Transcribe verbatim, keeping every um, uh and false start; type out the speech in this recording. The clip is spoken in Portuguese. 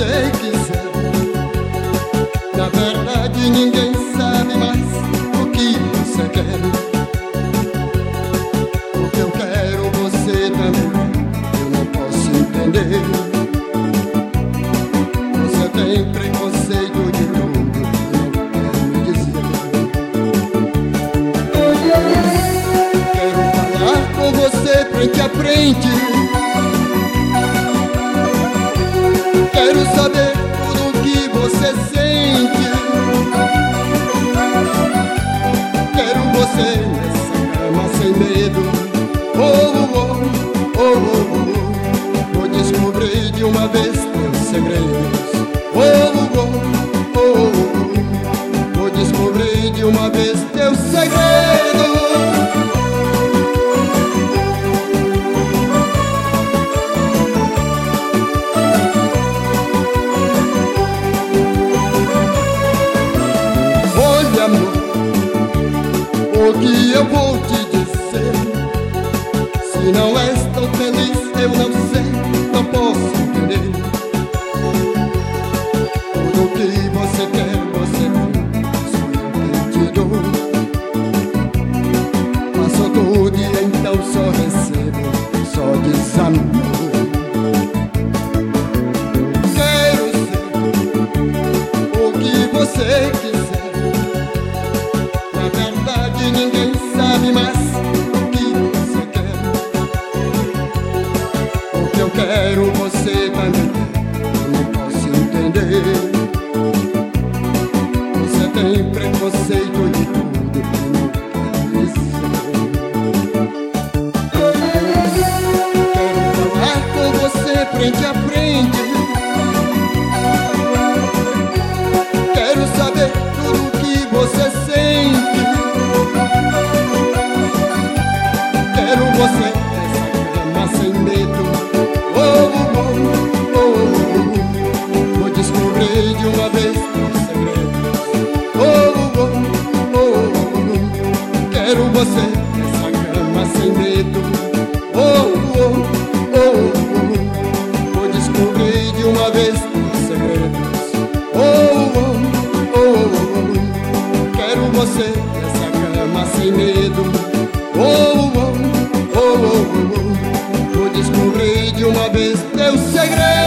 você quiser. Na verdade ninguém sabe mais o que você quer. O que eu quero você também, eu não posso entender. Você tem preconceito de tudo, não quer me dizer. Quero falar com você frente a frente. Quero saber tudo o que você sente. Quero você nessa cama sem medo. Oh, oh, oh, oh, oh. Vou descobrir de uma vez teus segredos. Oh, oh, oh, oh. Vou descobrir de uma vez teus segredos. O que eu vou te dizer? Se não és tão feliz, eu não sei, não posso entender. Tudo que você quer, você tem, só eu que te dou. Passo todo e então só recebo, só desamor. Quero ser o que você quiser. Ninguém sabe mais o que você quer. O que eu quero você também quer, eu não posso entender. Você tem preconceito de tudo que não quer dizer. Quero falar com você frente a frente. Quero saber tudo o que você sente. Quero você nessa cama sem medo. Oh, oh, oh, oh. Vou descobrir de uma vez teus segredos. Oh, oh, oh, oh. Quero você nessa cama sem medo. Oh, oh, oh. Vou descobrir de uma vez teus segredos. Oh, oh, oh. Quero você nessa cama sem medo. Oh, oh, oh, oh, oh. Vou descobrir de uma vez teu segredo.